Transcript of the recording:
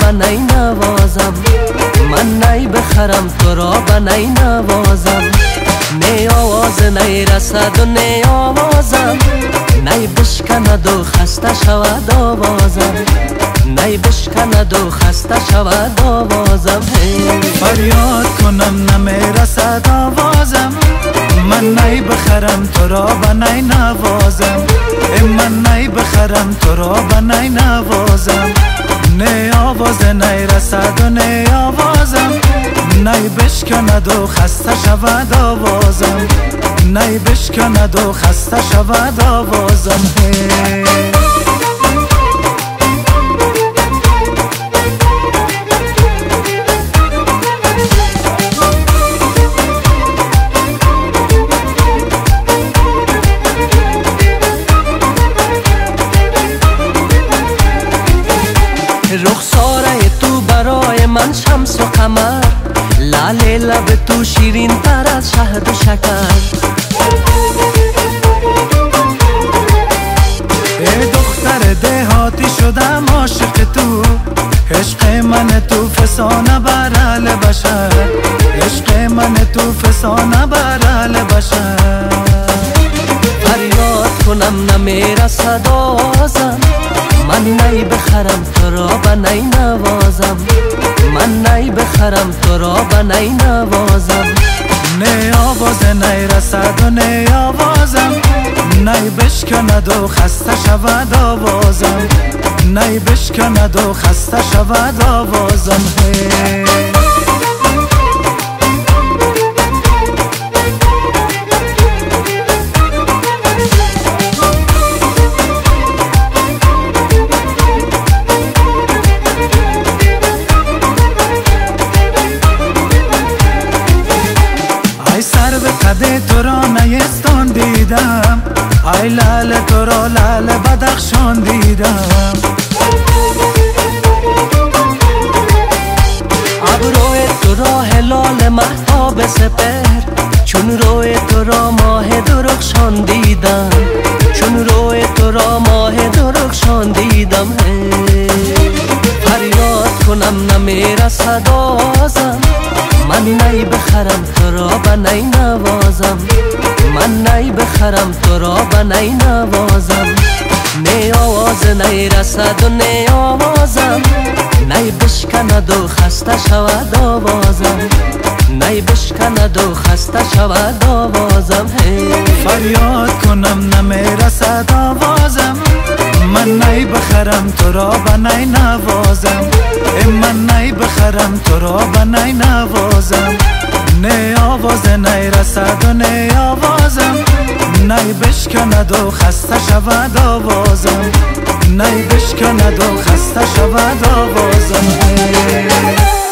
به نی نوازم، من نی بخرم تو را به نی نوازم. نی آواز نی رسد و نی آوازم، نی بشکند و خسته شود آوازم، نی بشکند و خسته شود آوازم. فریاد کنم نمیرسد آوازم، من نی بخرم تو را به نی نوازم. من نی بخرم تو را به نی نوازم. نی آواز نی رسد و نی آوازم، نی بشکند و خسته شود آوازم، نی بشکند و خسته شود آوازم. رخساره تو برای من شمس و قمر، لعل لب تو شیرین تر از شهد و شکر. ای دختر دهاتی شدم عاشق تو، عشق من تو فسانه بر اهل بشر، عشق من تو فسانه بر اهل بشر. فریاد کنم نمیرسد آوازم، من نی بخرم تو را به نی نوازم، من نی بخرم تو را به نی نوازم. نی آواز نی رسد و نی آوازم، نی بشکند و خسته شود آوازم، نی بشکند و خسته شود آوازم. قد تو را نیستان دیدم، ای لعل تو را لعل بدخشان دیدم. ابروی تو را هلال مهتاب سپهر، چون روی تو را ماه درخشان دیدم، چون روی تو را ماه درخشان دیدم. فریاد کنم نمیرسد آوازم، من نی بخرم تو را به نی نوازم، من نی بخرم تو را به نی نوازم. نی آواز نی رسد و نی آوازم، نی بشکند و خسته شود آوازم، نی بشکند و خسته شود آوازم. فریاد کنم نمیرسد آوازم، من نی بخرم تو را به نی نوازم، من نی بخرم تو را به نی نوازم. نی آواز نی رسد و نی آوازم، نی بشکند و خسته شود آوازم، نی بشکند و خسته شود آوازم.